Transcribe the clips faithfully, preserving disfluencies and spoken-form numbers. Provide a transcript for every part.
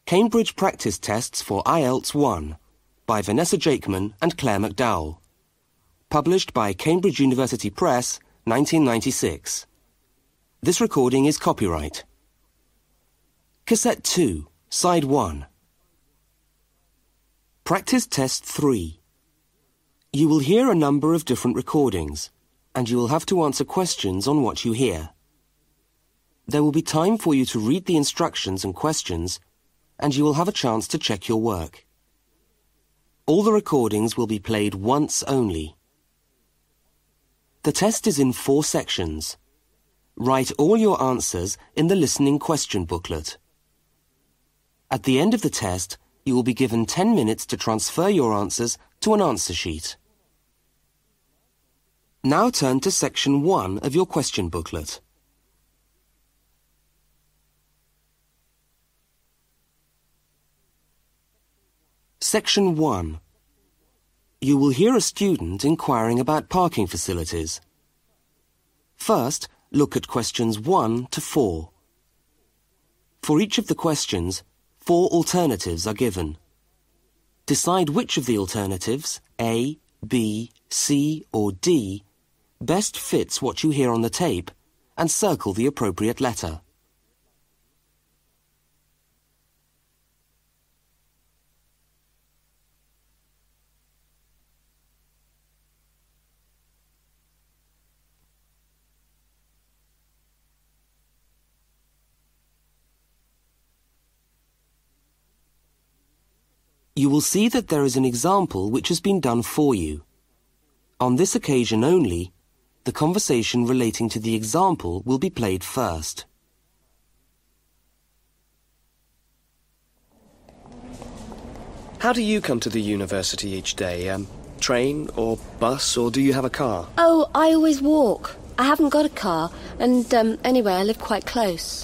Cambridge Practice Tests for I E L T S one by Vanessa Jakeman and Claire McDowell. Published by Cambridge University Press, nineteen ninety-six. This recording is copyright. Cassette two, Side one. Practice Test three. You will hear a number of different recordings, and you will have to answer questions on what you hear. There will be time for you to read the instructions and questions, and you will have a chance to check your work. All the recordings will be played once only. The test is in four sections. Write all your answers in the listening question booklet. At the end of the test, you will be given ten minutes to transfer your answers to an answer sheet. Now turn to section one of your question booklet. Section one. You will hear a student inquiring about parking facilities. First, look at questions one to four. For each of the questions, four alternatives are given. Decide which of the alternatives, A, B, C or D, best fits what you hear on the tape and circle the appropriate letter. You will see that there is an example which has been done for you. On this occasion only, the conversation relating to the example will be played first. How do you come to the university each day? Um, train or bus, or do you have a car? Oh, I always walk. I haven't got a car, and um, anyway, I live quite close.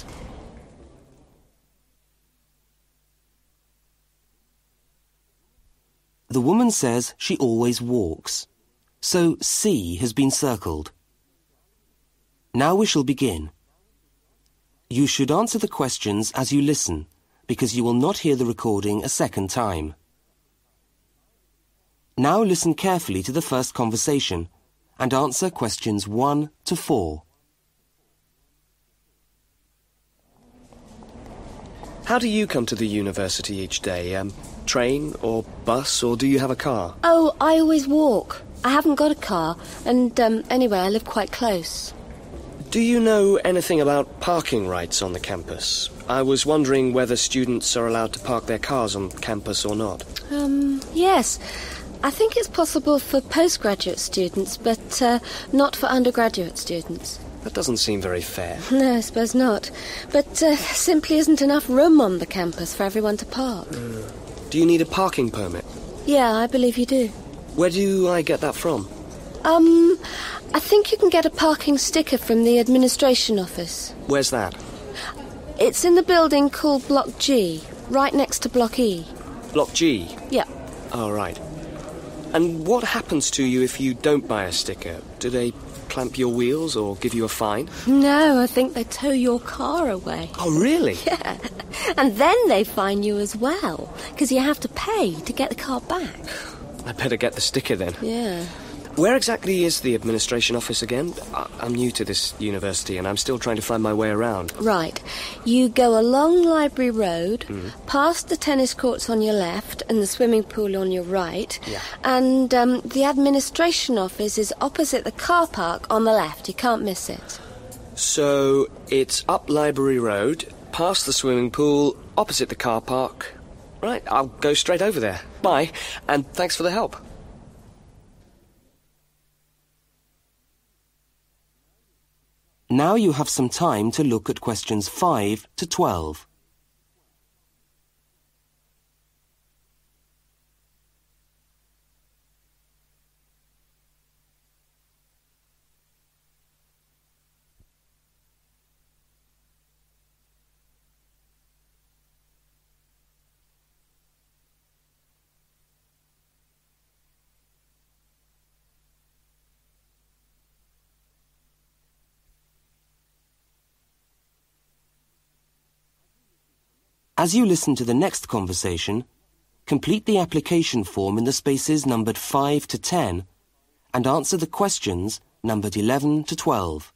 The woman says she always walks, so C has been circled. Now we shall begin. You should answer the questions as you listen, because you will not hear the recording a second time. Now listen carefully to the first conversation and answer questions one to four. How do you come to the university each day? Um, train or bus, or do you have a car? Oh, I always walk. I haven't got a car, and um, anyway, I live quite close. Do you know anything about parking rights on the campus? I was wondering whether students are allowed to park their cars on campus or not. Um, yes. I think it's possible for postgraduate students, but uh, not for undergraduate students. That doesn't seem very fair. No, I suppose not. But uh, there simply isn't enough room on the campus for everyone to park. Uh, do you need a parking permit? Yeah, I believe you do. Where do I get that from? Um, I think you can get a parking sticker from the administration office. Where's that? It's in the building called Block G, right next to Block E. Block G? Yeah. Oh, right. And what happens to you if you don't buy a sticker? Do they clamp your wheels or give you a fine? No, I think they tow your car away. Oh, really? Yeah. And then they fine you as well, because you have to pay to get the car back. I better get the sticker then. Yeah. Where exactly is the administration office again? I- I'm new to this university and I'm still trying to find my way around. Right. You go along Library Road, Mm. past the tennis courts on your left and the swimming pool on your right, Yeah. and um, the administration office is opposite the car park on the left. You can't miss it. So, it's up Library Road, past the swimming pool, opposite the car park. Right, I'll go straight over there. Bye, and thanks for the help. Now you have some time to look at questions five to twelve. As you listen to the next conversation, complete the application form in the spaces numbered five to ten and answer the questions numbered eleven to twelve.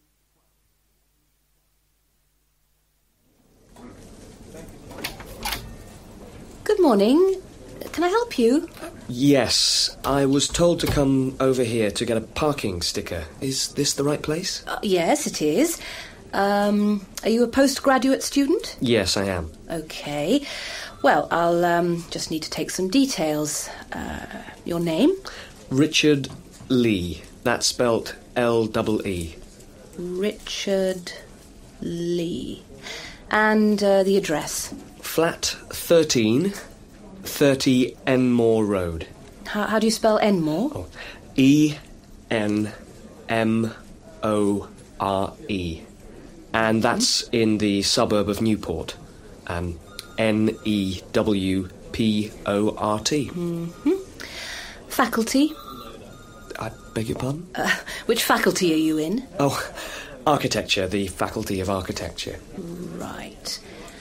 Good morning. Can I help you? Yes, I was told to come over here to get a parking sticker. Is this the right place? Uh, yes, it is. Um, are you a postgraduate student? Yes, I am. Okay. Well, I'll um, just need to take some details. Uh, your name? Richard Lee. That's spelt L E E. Richard Lee. And uh, the address? Flat thirteen, thirty Enmore Road. How, how do you spell Enmore? Oh, E N M O R E. And that's in the suburb of Newport. Um, N E W P O R T. Mm-hmm. Faculty? I beg your pardon? Uh, which faculty are you in? Oh, architecture, the Faculty of Architecture. Right.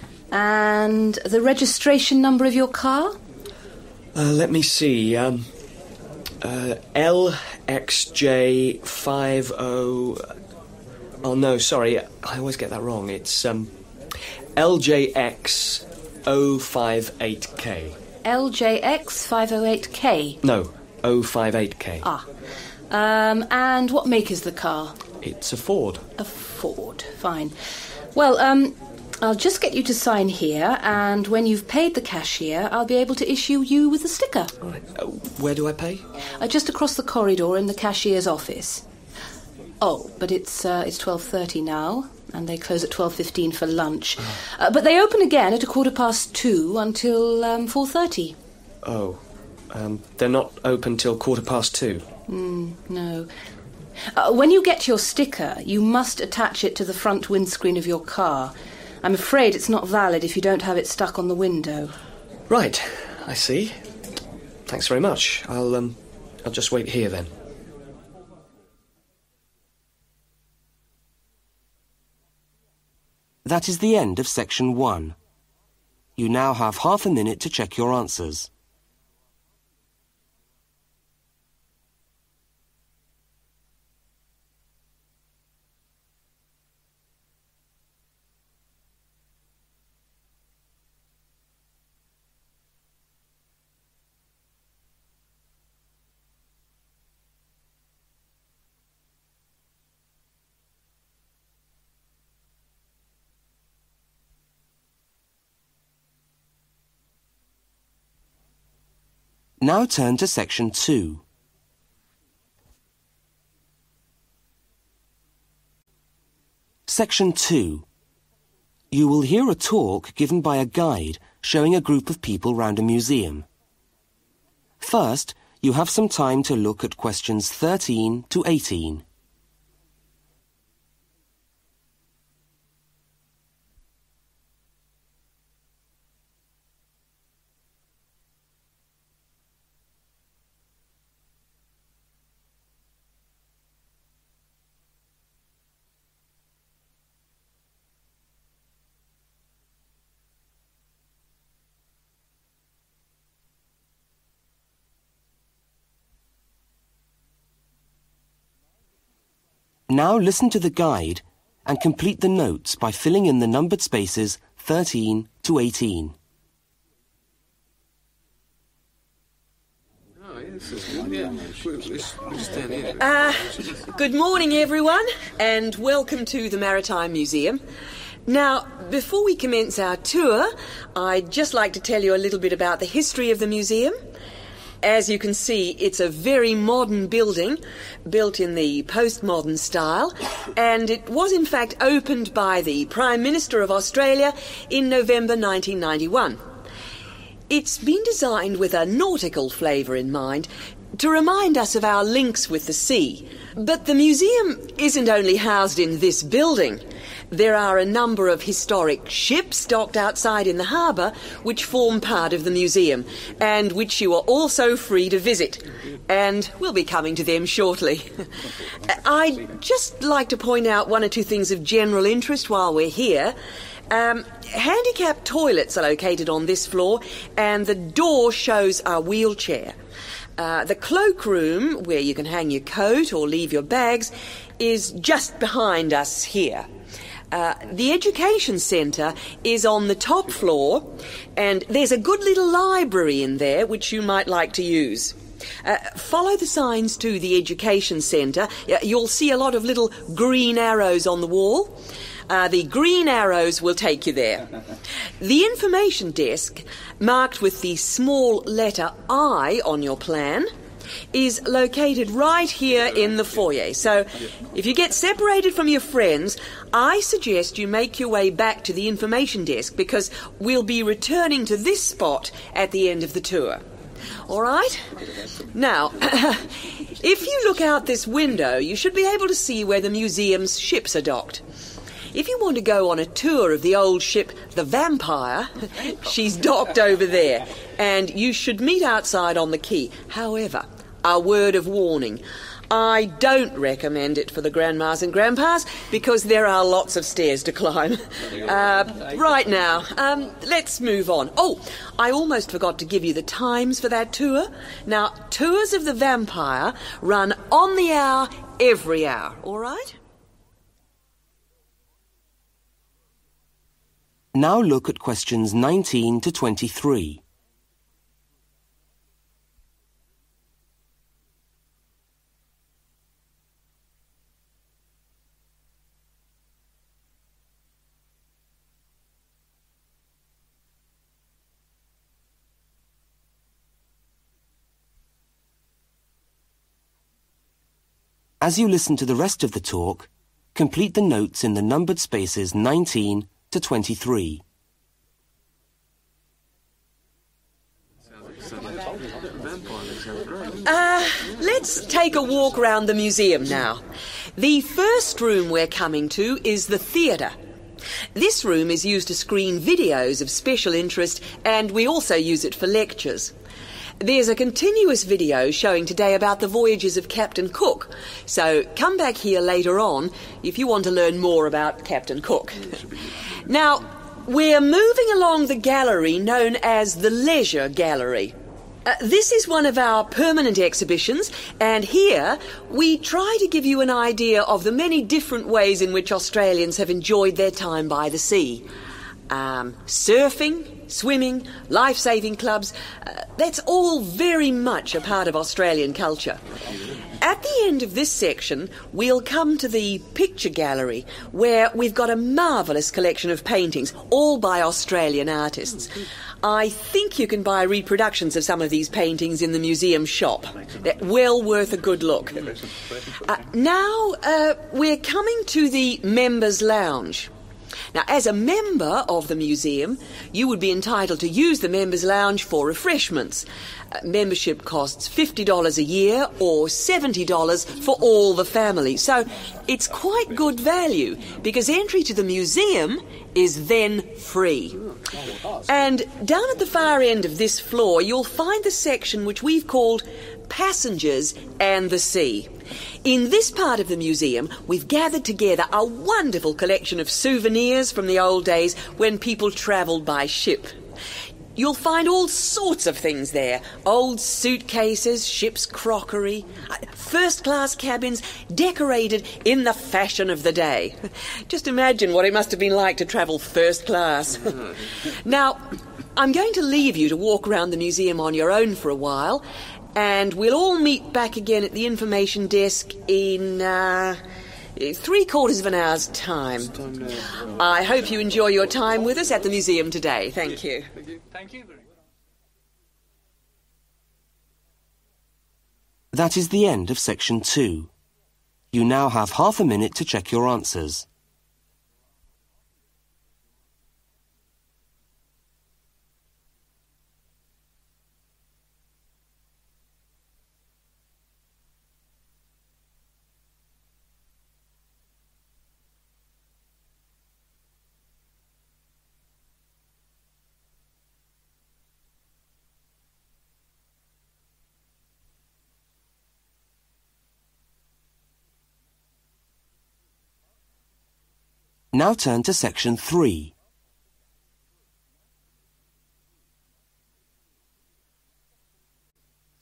And the registration number of your car? Uh, let me see. Um, uh, L X J five O... Oh, no, sorry. I always get that wrong. It's um, L J X zero five eight K. L J X five oh eight K? No, zero five eight K. Ah. Um, and what make is the car? It's a Ford. A Ford. Fine. Well, um... I'll just get you to sign here, and when you've paid the cashier, I'll be able to issue you with a sticker. All right. Uh, where do I pay? Uh, just across the corridor in the cashier's office. Oh, but it's uh, it's twelve thirty now, and they close at twelve fifteen for lunch. Oh. Uh, but they open again at a quarter past two until um, four thirty. Oh. Um, they're not open till quarter past two? Mm, no. Uh, when you get your sticker, you must attach it to the front windscreen of your car. I'm afraid it's not valid if you don't have it stuck on the window. Right, I see. Thanks very much. I'll, um, I'll just wait here then. That is the end of section one. You now have half a minute to check your answers. Now turn to section two. Section two. You will hear a talk given by a guide showing a group of people round a museum. First, you have some time to look at questions thirteen to eighteen. Now listen to the guide and complete the notes by filling in the numbered spaces thirteen to eighteen. Uh, good morning, everyone, and welcome to the Maritime Museum. Now, before we commence our tour, I'd just like to tell you a little bit about the history of the museum. As you can see, it's a very modern building, built in the postmodern style, and it was in fact opened by the Prime Minister of Australia in November nineteen ninety-one. It's been designed with a nautical flavour in mind, to remind us of our links with the sea. But the museum isn't only housed in this building. There are a number of historic ships docked outside in the harbour which form part of the museum, and which you are also free to visit. And we'll be coming to them shortly. I'd just like to point out one or two things of general interest while we're here. Um, handicapped toilets are located on this floor, and the door shows a wheelchair. Uh, the cloakroom, where you can hang your coat or leave your bags, is just behind us here. Uh, the education centre is on the top floor, and there's a good little library in there which you might like to use. Uh, follow the signs to the education centre. You'll see a lot of little green arrows on the wall. Uh, the green arrows will take you there. The information desk, marked with the small letter I on your plan, is located right here in the foyer. So if you get separated from your friends, I suggest you make your way back to the information desk, because we'll be returning to this spot at the end of the tour. All right? Now, if you look out this window, you should be able to see where the museum's ships are docked. If you want to go on a tour of the old ship, the Vampire, she's docked over there, and you should meet outside on the quay. However, a word of warning. I don't recommend it for the grandmas and grandpas, because there are lots of stairs to climb. Uh, right now, um, let's move on. Oh, I almost forgot to give you the times for that tour. Now, tours of the Vampire run on the hour, every hour, all right? Now look at questions nineteen to twenty-three. As you listen to the rest of the talk, complete the notes in the numbered spaces nineteen to twenty-three. Uh, let's take a walk around the museum now. The first room we're coming to is the theatre. This room is used to screen videos of special interest, and we also use it for lectures. There's a continuous video showing today about the voyages of Captain Cook, so come back here later on if you want to learn more about Captain Cook. Now, we're moving along the gallery known as the Leisure Gallery. Uh, this is one of our permanent exhibitions, and here we try to give you an idea of the many different ways in which Australians have enjoyed their time by the sea. Um, surfing, swimming, life-saving clubs, uh, that's all very much a part of Australian culture. At the end of this section, we'll come to the picture gallery, where we've got a marvellous collection of paintings, all by Australian artists. I think you can buy reproductions of some of these paintings in the museum shop. They're well worth a good look. Uh, now, uh, we're coming to the Members' Lounge. Now, as a member of the museum, you would be entitled to use the Members' Lounge for refreshments. Uh, membership costs fifty dollars a year or seventy dollars for all the family. So it's quite good value, because entry to the museum is then free. And down at the far end of this floor, you'll find the section which we've called Passengers and the Sea. In this part of the museum, we've gathered together a wonderful collection of souvenirs from the old days when people travelled by ship. You'll find all sorts of things there. Old suitcases, ship's crockery, first-class cabins decorated in the fashion of the day. Just imagine what it must have been like to travel first class. Now, I'm going to leave you to walk around the museum on your own for a while, and we'll all meet back again at the information desk in uh, three quarters of an hour's time. I hope you enjoy your time with us at the museum today. Thank you. Thank you very much. That is the end of section two. You now have half a minute to check your answers. Now turn to section three.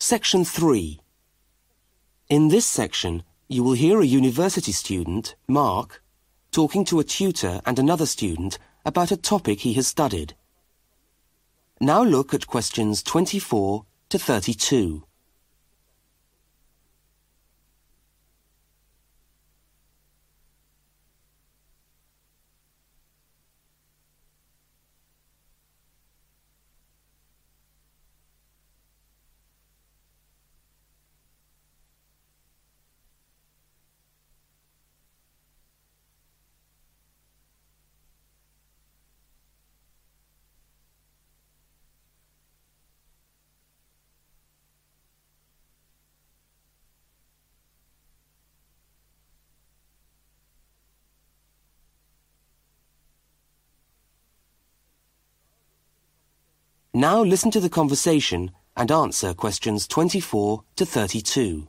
Section three. In this section, you will hear a university student, Mark, talking to a tutor and another student about a topic he has studied. Now look at questions twenty-four to thirty-two. Now listen to the conversation and answer questions twenty-four to thirty-two.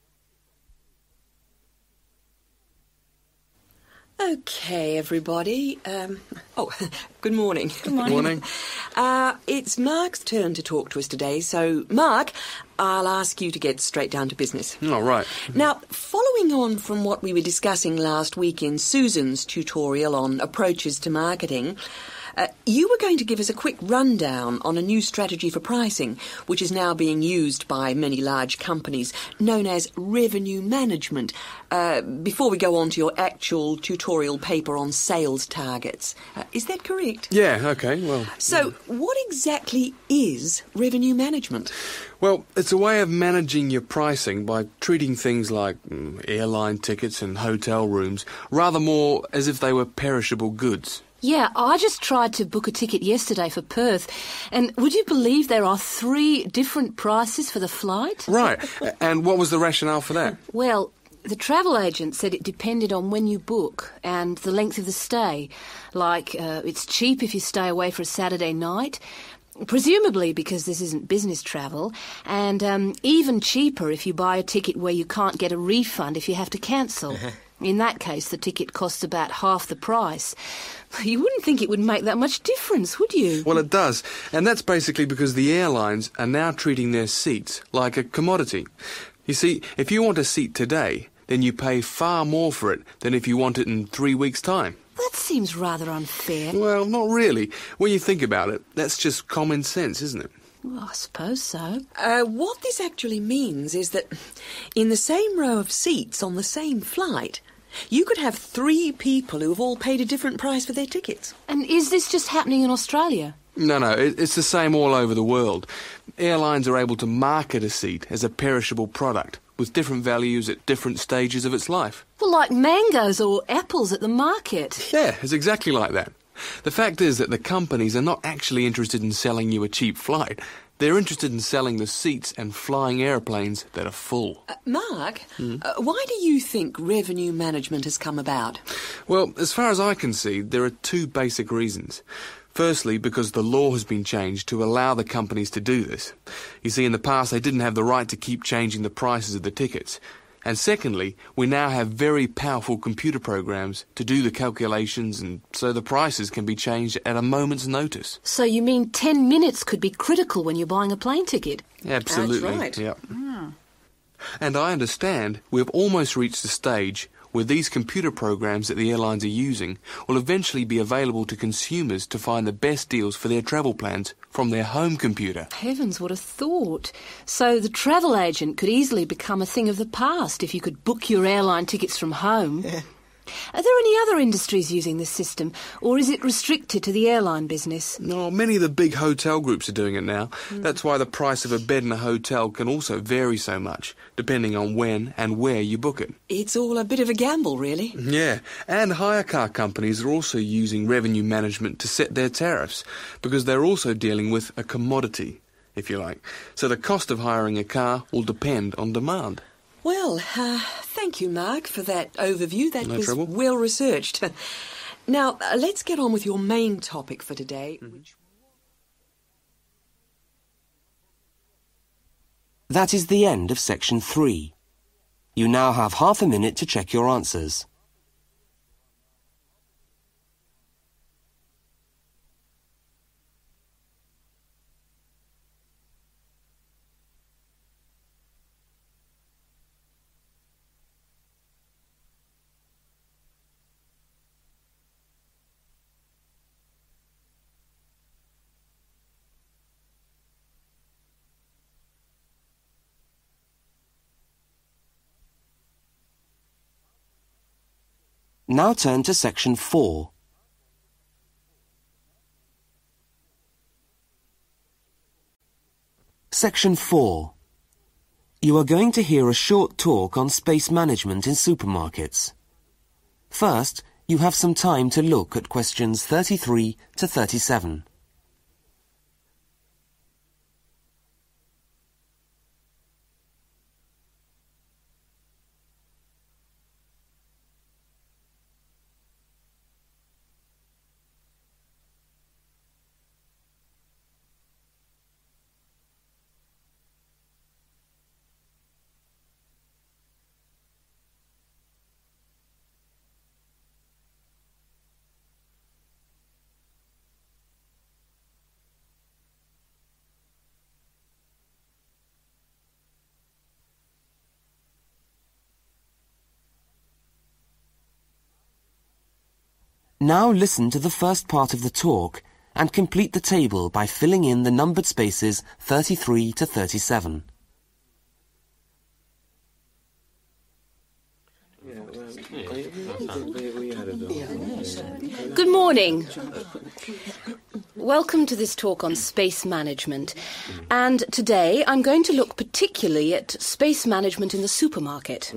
Okay, everybody. Um, oh, good morning. Good morning. Morning. Uh, it's Mark's turn to talk to us today, so Mark, I'll ask you to get straight down to business. All right. Now, following on from what we were discussing last week in Susan's tutorial on approaches to marketing, Uh, you were going to give us a quick rundown on a new strategy for pricing, which is now being used by many large companies, known as revenue management, uh, before we go on to your actual tutorial paper on sales targets. Uh, is that correct? Yeah, okay, well... So, what exactly is revenue management? Well, it's a way of managing your pricing by treating things like mm, airline tickets and hotel rooms rather more as if they were perishable goods. Yeah, I just tried to book a ticket yesterday for Perth, and would you believe there are three different prices for the flight? Right, and what was the rationale for that? Well, the travel agent said it depended on when you book and the length of the stay. Like, uh, it's cheap if you stay away for a Saturday night, presumably because this isn't business travel, and um, even cheaper if you buy a ticket where you can't get a refund if you have to cancel. In that case, the ticket costs about half the price. You wouldn't think it would make that much difference, would you? Well, it does, and that's basically because the airlines are now treating their seats like a commodity. You see, if you want a seat today, then you pay far more for it than if you want it in three weeks' time. That seems rather unfair. Well, not really. When you think about it, that's just common sense, isn't it? Well, I suppose so. Uh, what this actually means is that in the same row of seats on the same flight, you could have three people who have all paid a different price for their tickets. And is this just happening in Australia? No, no, it, it's the same all over the world. Airlines are able to market a seat as a perishable product with different values at different stages of its life. Well, like mangoes or apples at the market. Yeah, it's exactly like that. The fact is that the companies are not actually interested in selling you a cheap flight. They're interested in selling the seats and flying aeroplanes that are full. Uh, Mark, mm. uh, why do you think revenue management has come about? Well, as far as I can see, there are two basic reasons. Firstly, because the law has been changed to allow the companies to do this. You see, in the past, they didn't have the right to keep changing the prices of the tickets. And secondly, we now have very powerful computer programs to do the calculations, and so the prices can be changed at a moment's notice. So you mean ten minutes could be critical when you're buying a plane ticket? Absolutely. That's right. Yep. Mm. And I understand we've almost reached the stage where these computer programs that the airlines are using will eventually be available to consumers to find the best deals for their travel plans from their home computer. Heavens, what a thought. So the travel agent could easily become a thing of the past if you could book your airline tickets from home. Yeah. Are there any other industries using this system, or is it restricted to the airline business? No, many of the big hotel groups are doing it now. Mm. That's why the price of a bed in a hotel can also vary so much, depending on when and where you book it. It's all a bit of a gamble, really. Yeah, and hire car companies are also using revenue management to set their tariffs, because they're also dealing with a commodity, if you like. So the cost of hiring a car will depend on demand. Well, uh, thank you, Mark, for that overview. That no was trouble. well researched. Now, uh, let's get on with your main topic for today. Mm-hmm. Which... That is the end of section three. You now have half a minute to check your answers. Now turn to section four. Section four. You are going to hear a short talk on space management in supermarkets. First, you have some time to look at questions thirty-three to thirty-seven. Now listen to the first part of the talk and complete the table by filling in the numbered spaces thirty-three to thirty-seven. Good morning. Welcome to this talk on space management. And today I'm going to look particularly at space management in the supermarket.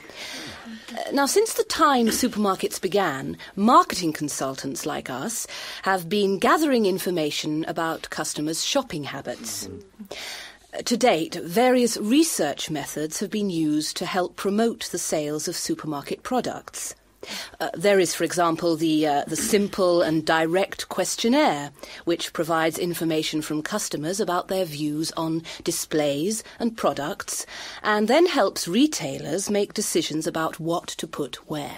Now, since the time supermarkets began, marketing consultants like us have been gathering information about customers' shopping habits. To date, various research methods have been used to help promote the sales of supermarket products. Uh, there is, for example, the, uh, the simple and direct questionnaire, which provides information from customers about their views on displays and products, and then helps retailers make decisions about what to put where.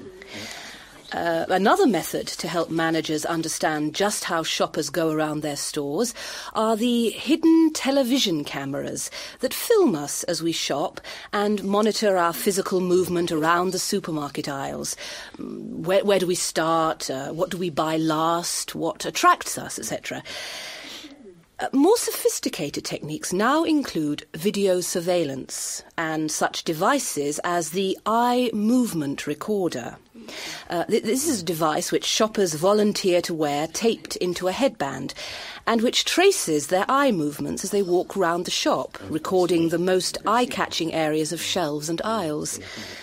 Uh, another method to help managers understand just how shoppers go around their stores are the hidden television cameras that film us as we shop and monitor our physical movement around the supermarket aisles. Where, where do we start? Uh, what do we buy last? What attracts us, et cetera. Uh, more sophisticated techniques now include video surveillance and such devices as the eye movement recorder. Uh, th- this is a device which shoppers volunteer to wear taped into a headband and which traces their eye movements as they walk round the shop, recording the most eye-catching areas of shelves and aisles.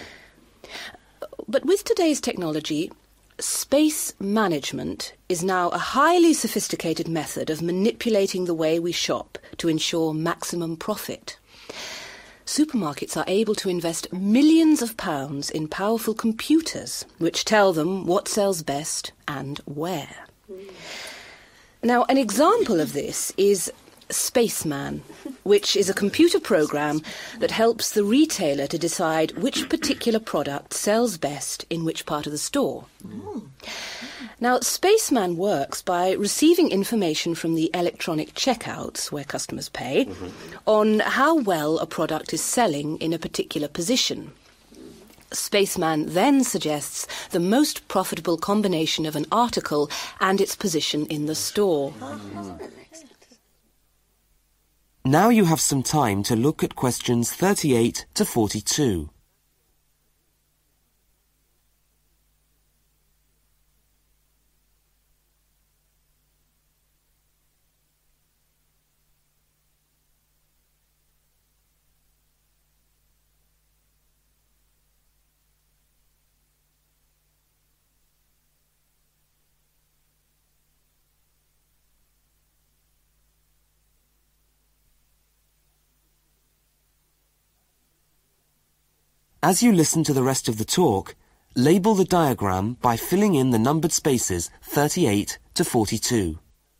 But with today's technology, space management is now a highly sophisticated method of manipulating the way we shop to ensure maximum profit. Supermarkets are able to invest millions of pounds in powerful computers which tell them what sells best and where. Now, an example of this is Spaceman, which is a computer program that helps the retailer to decide which particular product sells best in which part of the store. Mm. Now, Spaceman works by receiving information from the electronic checkouts, where customers pay, mm-hmm. on how well a product is selling in a particular position. Spaceman then suggests the most profitable combination of an article and its position in the store. Mm. Now you have some time to look at questions thirty-eight to forty-two. As you listen to the rest of the talk, label the diagram by filling in the numbered spaces thirty-eight to forty-two.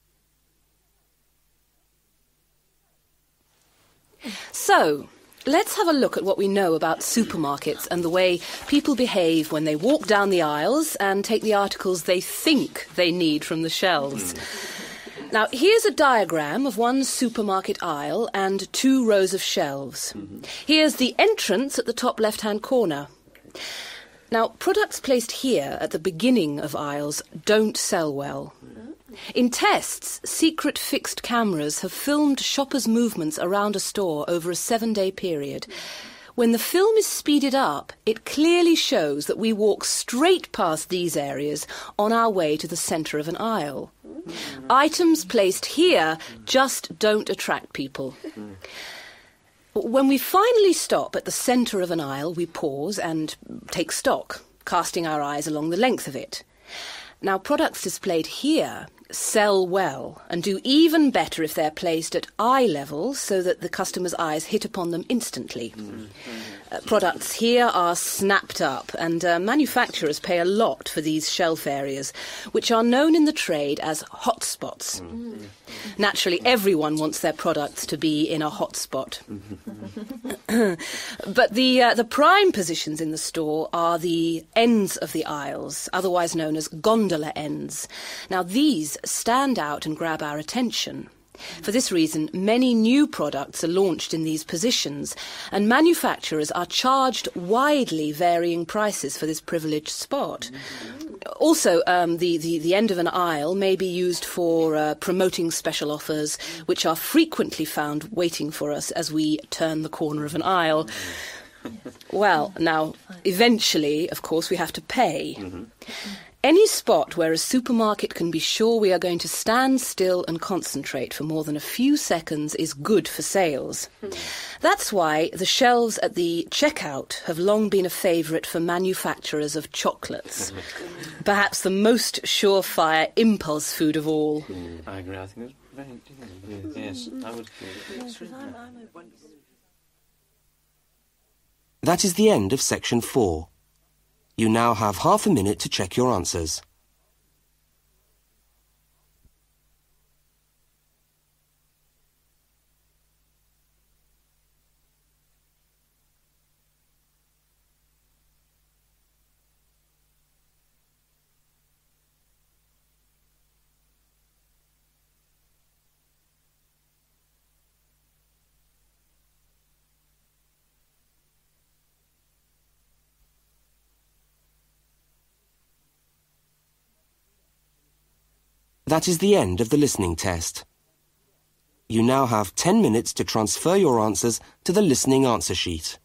So, let's have a look at what we know about supermarkets and the way people behave when they walk down the aisles and take the articles they think they need from the shelves. Now, here's a diagram of one supermarket aisle and two rows of shelves. Mm-hmm. Here's the entrance at the top left-hand corner. Now, products placed here at the beginning of aisles don't sell well. In tests, secret fixed cameras have filmed shoppers' movements around a store over a seven-day period. When the film is speeded up, it clearly shows that we walk straight past these areas on our way to the centre of an aisle. Items placed here just don't attract people. When we finally stop at the centre of an aisle, we pause and take stock, casting our eyes along the length of it. Now, products displayed here sell well and do even better if they're placed at eye level so that the customer's eyes hit upon them instantly. Mm. Uh, products here are snapped up, and uh, manufacturers pay a lot for these shelf areas, which are known in the trade as hotspots. Mm. Naturally, everyone wants their products to be in a hotspot. But the, uh, the prime positions in the store are the ends of the aisles, otherwise known as gondola ends. Now, these stand out and grab our attention. For this reason, many new products are launched in these positions, and manufacturers are charged widely varying prices for this privileged spot. Also, um, the, the, the end of an aisle may be used for uh, promoting special offers, which are frequently found waiting for us as we turn the corner of an aisle. Well, now, eventually, of course, we have to pay. Mm-hmm. Any spot where a supermarket can be sure we are going to stand still and concentrate for more than a few seconds is good for sales. That's why the shelves at the checkout have long been a favourite for manufacturers of chocolates. Perhaps the most surefire impulse food of all. Mm, I agree. I think it's very... Yes, I would... That is the end of section four. You now have half a minute to check your answers. That is the end of the listening test. You now have ten minutes to transfer your answers to the listening answer sheet.